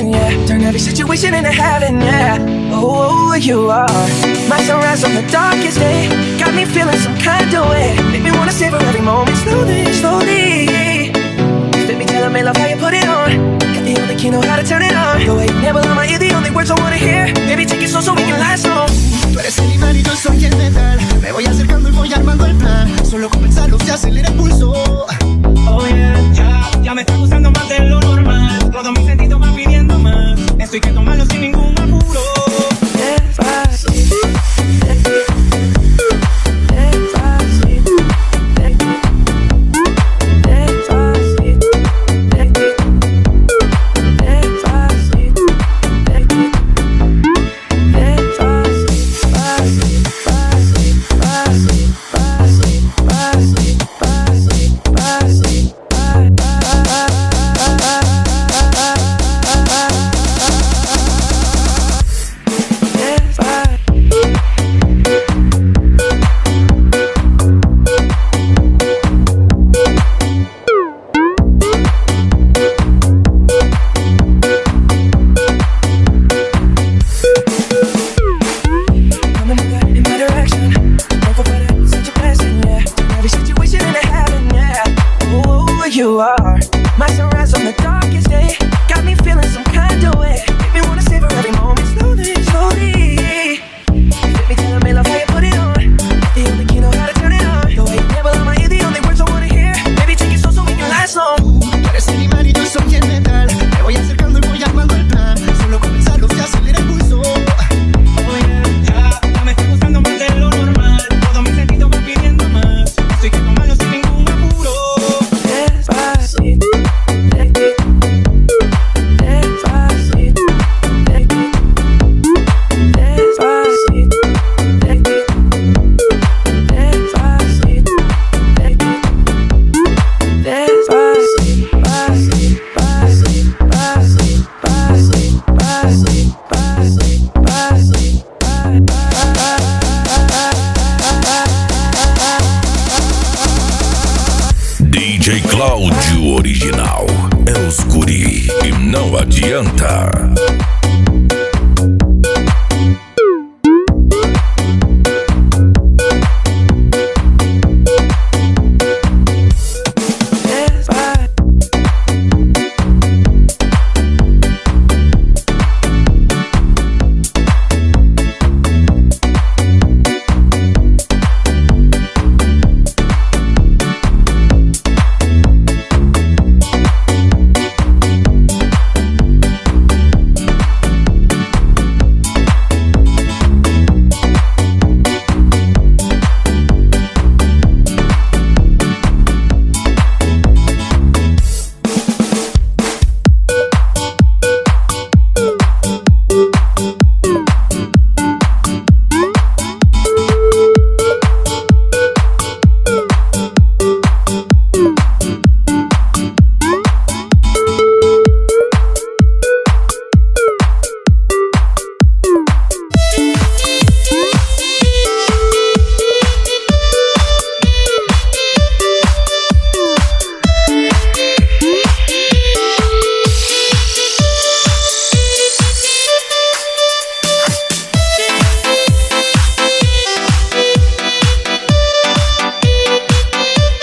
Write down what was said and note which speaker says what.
Speaker 1: passion, yeah. Turn every situation into heaven, yeah. Oh, you are my sunrise on the darkest day. Got me feeling some kind of way. Make me wanna savor every moment slowly, slowly. Let me tell me love how you put it on. Got the only key, know how to turn it on. The way you never on my ear, the only words I wanna hear. Baby, take it slow so we can last long.
Speaker 2: Tú eres el imán y yo soy el metal. Me voy acercando y voy armando el plan. Solo con pensarlo se acelera el pulso.
Speaker 3: Oh yeah, ya me está gustando más de lo normal. Todo mi sentido va pidiendo más. Esto hay que tomarlo sin ningún apuro.
Speaker 1: Despacito, despacito, despacito, you are my sunrise on the darkest day. Got me feeling some kind of way. Make me wanna savor every moment slowly, slowly. Let me tell me love how you put it on. The only key, know how to turn it on. The way you never on my ear, the only words I wanna hear. Baby, take it slow so we can last long.
Speaker 2: Tú eres el imán y yo soy el metal. Me voy acercando y voy armando el plan. Solo con pensarlo se acelera el pulso.
Speaker 3: Oh yeah, ya me está gustando más de lo normal. Todo mi sentido va pidiendo más. Esto hay que tomarlo sin ningún apuro.
Speaker 1: Despacito, despacito, despacito,
Speaker 4: DJ Cláudio Original. É os guri e não adianta.